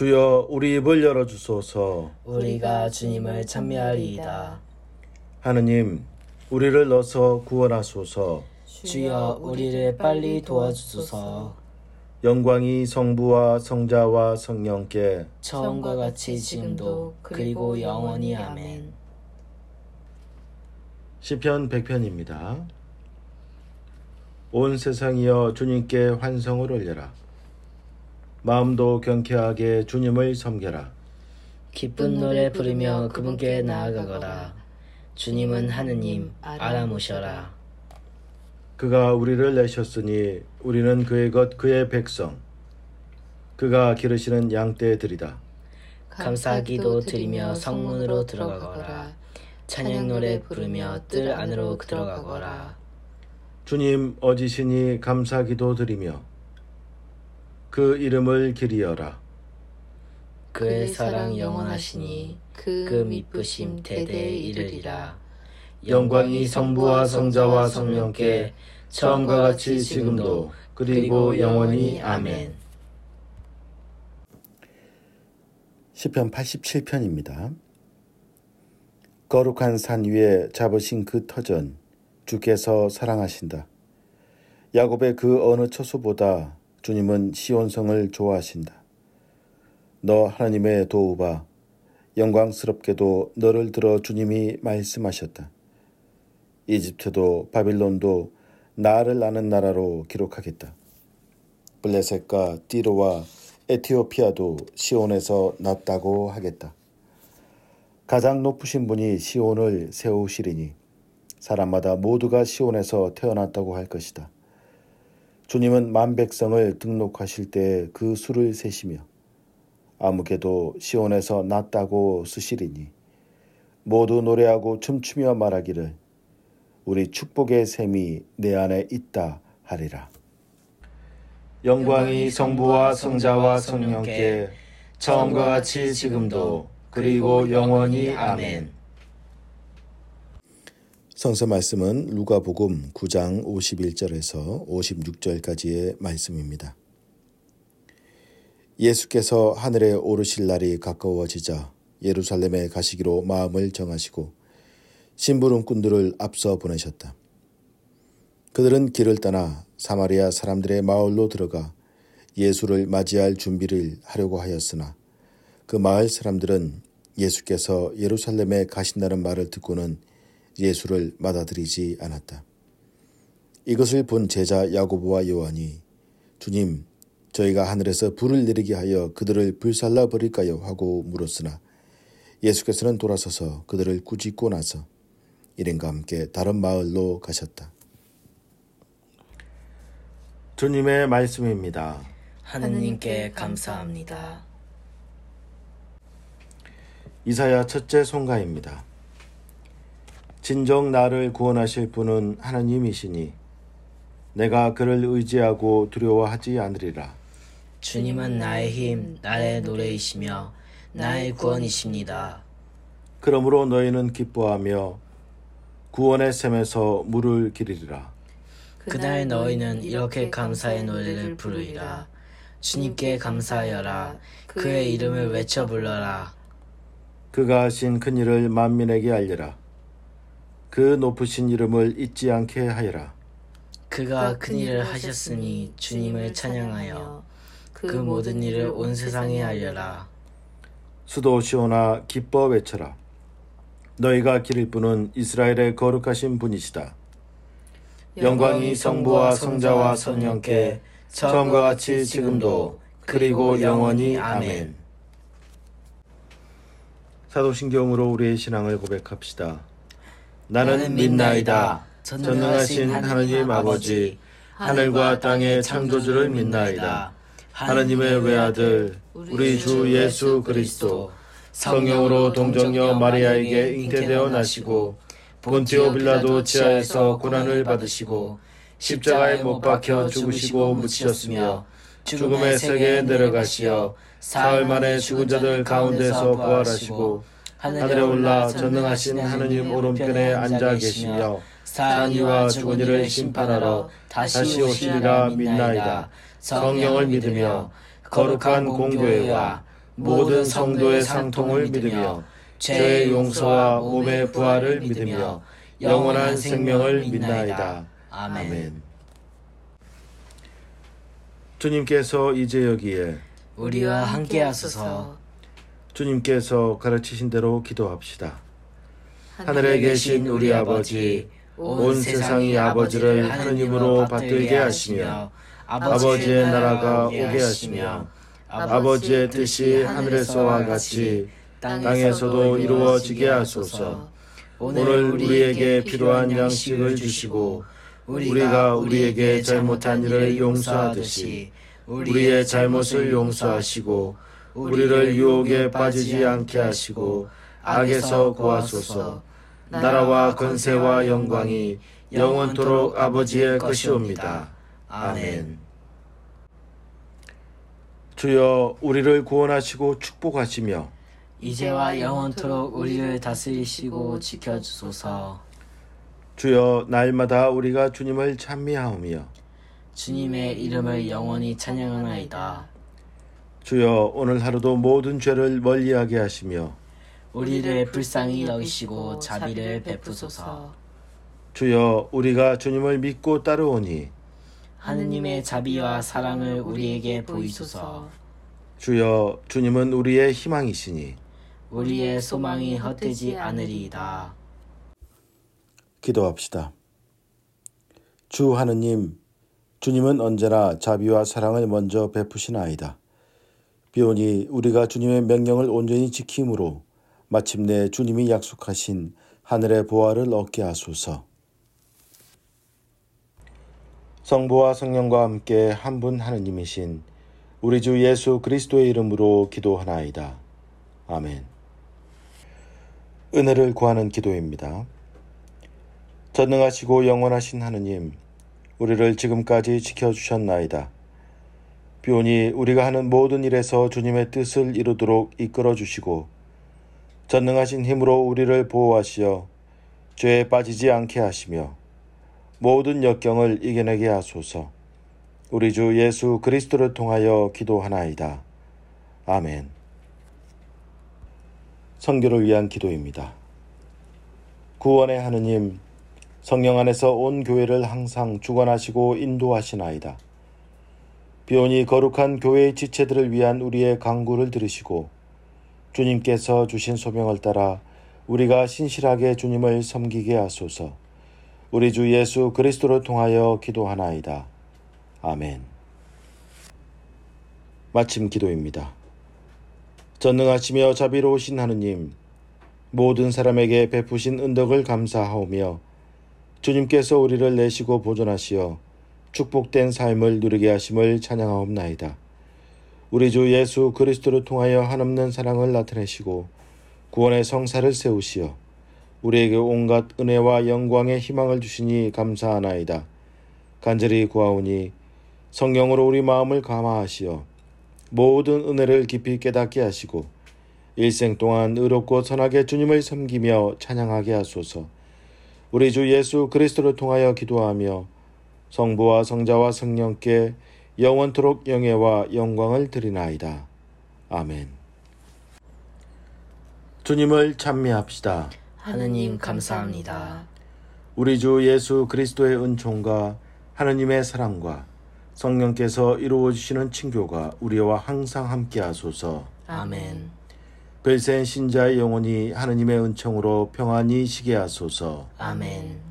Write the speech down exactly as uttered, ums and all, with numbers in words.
주여 우리 입을 열어주소서. 우리가 주님을 찬미하리이다. 하느님 우리를 넣어서 구원하소서. 주여 우리를 빨리 도와주소서. 영광이 성부와 성자와 성령께 처음과 같이 지금도 그리고 영원히 아멘. 시편 백 편입니다. 온 세상이여 주님께 환성을 올려라. 마음도 경쾌하게 주님을 섬겨라. 기쁜 노래 부르며 그분께 나아가거라. 주님은 하느님 알아보셔라. 그가 우리를 내셨으니 우리는 그의 것 그의 백성. 그가 기르시는 양떼들이다. 감사기도 드리며 성문으로 들어가거라. 찬양 노래 부르며 뜰 안으로 들어가거라. 주님 어지시니 감사기도 드리며 그 이름을 기리어라. 그의 사랑 영원하시니 그 미쁘심 대대에 이르리라. 영광이 성부와 성자와 성령께 처음과 같이 지금도 그리고 영원히 아멘. 시편 팔십칠 편입니다. 거룩한 산 위에 잡으신 그 터전 주께서 사랑하신다. 야곱의 그 어느 처소보다 주님은 시온성을 좋아하신다. 너 하나님의 도우바, 영광스럽게도 너를 들어 주님이 말씀하셨다. 이집트도 바빌론도 나를 아는 나라로 기록하겠다. 블레셋과 띠로와 에티오피아도 시온에서 났다고 하겠다. 가장 높으신 분이 시온을 세우시리니 사람마다 모두가 시온에서 태어났다고 할 것이다. 주님은 만 백성을 등록하실 때 그 수를 세시며 아무개도 시온에서 났다고 쓰시리니 모두 노래하고 춤추며 말하기를 우리 축복의 셈이 내 안에 있다 하리라. 영광이 성부와 성자와 성령께 처음과 같이 지금도 그리고 영원히 아멘. 성서 말씀은 루가복음 구 장 오십일 절에서 오십육 절까지의 말씀입니다. 예수께서 하늘에 오르실 날이 가까워지자 예루살렘에 가시기로 마음을 정하시고 심부름꾼들을 앞서 보내셨다. 그들은 길을 떠나 사마리아 사람들의 마을로 들어가 예수를 맞이할 준비를 하려고 하였으나 그 마을 사람들은 예수께서 예루살렘에 가신다는 말을 듣고는 예수를 받아들이지 않았다. 이것을 본 제자 야고보와 요한이 주님, 저희가 하늘에서 불을 내리게 하여 그들을 불살라 버릴까요? 하고 물었으나 예수께서는 돌아서서 그들을 꾸짖고 나서 일행과 함께 다른 마을로 가셨다. 주님의 말씀입니다. 하느님께 감사합니다. 이사야 첫째 송가입니다. 진정 나를 구원하실 분은 하나님이시니 내가 그를 의지하고 두려워하지 않으리라. 주님은 나의 힘, 나의 노래이시며 나의 구원이십니다. 그러므로 너희는 기뻐하며 구원의 샘에서 물을 기르리라. 그날 너희는 이렇게 감사의 노래를 부르리라. 주님께 감사하여라. 그의 이름을 외쳐 불러라. 그가 하신 큰 일을 만민에게 알려라. 그 높으신 이름을 잊지 않게 하여라. 그가 큰 일을 하셨으니 주님을 찬양하여 그 모든 일을 온 세상에 알려라. 수도 시온아 기뻐 외쳐라. 너희가 기를 분은 이스라엘의 거룩하신 분이시다. 영광이 성부와 성자와 성령께 처음과 같이 지금도 그리고 영원히 아멘. 사도신경으로 우리의 신앙을 고백합시다. 나는 믿나이다. 전능하신 하느님 아버지, 하늘과 땅의 창조주를 믿나이다. 하느님의 외아들 우리 주 예수 그리스도 성령으로 동정녀 마리아에게 잉태되어 나시고 본티오 빌라도 지하에서 고난을 받으시고 십자가에 못 박혀 죽으시고 묻히셨으며 죽음의 세계에 내려가시어 사흘 만에 죽은 자들 가운데서 부활하시고 하늘에 올라 전능하신 하느님 오른편에 앉아 계시며 산 이와 죽은 이를 심판하러 다시 오시리라 믿나이다. 성령을 믿으며 거룩한 공교회와 모든 성도의 상통을 믿으며 죄의 용서와 몸의 부활을 믿으며 영원한 생명을 믿나이다. 아멘. 주님께서 이제 여기에 우리와 함께 하소서. 주님께서 가르치신 대로 기도합시다. 하늘에 계신 우리 아버지, 온 세상이 아버지를 하느님으로 받들게 하시며 아버지의 나라가 오게 하시며 아버지의 뜻이 하늘에서와 같이 땅에서도 이루어지게 하소서. 오늘 우리에게 필요한 양식을 주시고 우리가 우리에게 잘못한 일을 용서하듯이 우리의 잘못을 용서하시고 우리를 유혹에 빠지지 않게 하시고 악에서 구하소서. 나라와 권세와 영광이 영원토록 아버지의 것이옵니다. 아멘. 주여 우리를 구원하시고 축복하시며 이제와 영원토록 우리를 다스리시고 지켜주소서. 주여 날마다 우리가 주님을 찬미하오며 주님의 이름을 영원히 찬양하나이다. 주여 오늘 하루도 모든 죄를 멀리하게 하시며 우리를 불쌍히 여기시고 자비를 베푸소서. 주여 우리가 주님을 믿고 따르오니 하느님의 자비와 사랑을 우리에게 보이소서. 주여 주님은 우리의 희망이시니 우리의 소망이 헛되지 않으리이다. 기도합시다. 주 하느님, 주님은 언제나 자비와 사랑을 먼저 베푸시나이다. 비오니 우리가 주님의 명령을 온전히 지킴으로 마침내 주님이 약속하신 하늘의 보화를 얻게 하소서. 성부와 성령과 함께 한 분 하느님이신 우리 주 예수 그리스도의 이름으로 기도하나이다. 아멘. 은혜를 구하는 기도입니다. 전능하시고 영원하신 하느님, 우리를 지금까지 지켜주셨나이다. 비오니 우리가 하는 모든 일에서 주님의 뜻을 이루도록 이끌어주시고 전능하신 힘으로 우리를 보호하시어 죄에 빠지지 않게 하시며 모든 역경을 이겨내게 하소서. 우리 주 예수 그리스도를 통하여 기도하나이다. 아멘. 선교를 위한 기도입니다. 구원의 하느님, 성령 안에서 온 교회를 항상 주관하시고 인도하시나이다. 비오니 거룩한 교회의 지체들을 위한 우리의 간구를 들으시고 주님께서 주신 소명을 따라 우리가 신실하게 주님을 섬기게 하소서. 우리 주 예수 그리스도를 통하여 기도하나이다. 아멘. 마침 기도입니다. 전능하시며 자비로우신 하느님, 모든 사람에게 베푸신 은덕을 감사하오며 주님께서 우리를 내시고 보존하시어 축복된 삶을 누리게 하심을 찬양하옵나이다. 우리 주 예수 그리스도를 통하여 한없는 사랑을 나타내시고 구원의 성사를 세우시어 우리에게 온갖 은혜와 영광의 희망을 주시니 감사하나이다. 간절히 구하오니 성령으로 우리 마음을 감화하시어 모든 은혜를 깊이 깨닫게 하시고 일생 동안 의롭고 선하게 주님을 섬기며 찬양하게 하소서. 우리 주 예수 그리스도를 통하여 기도하며 성부와 성자와 성령께 영원토록 영예와 영광을 드리나이다. 아멘. 주님을 찬미합시다. 하느님 감사합니다. 우리 주 예수 그리스도의 은총과 하느님의 사랑과 성령께서 이루어주시는 친교가 우리와 항상 함께 하소서. 아멘. 별세인 신자의 영혼이 하느님의 은총으로 평안히 쉬게 하소서. 아멘.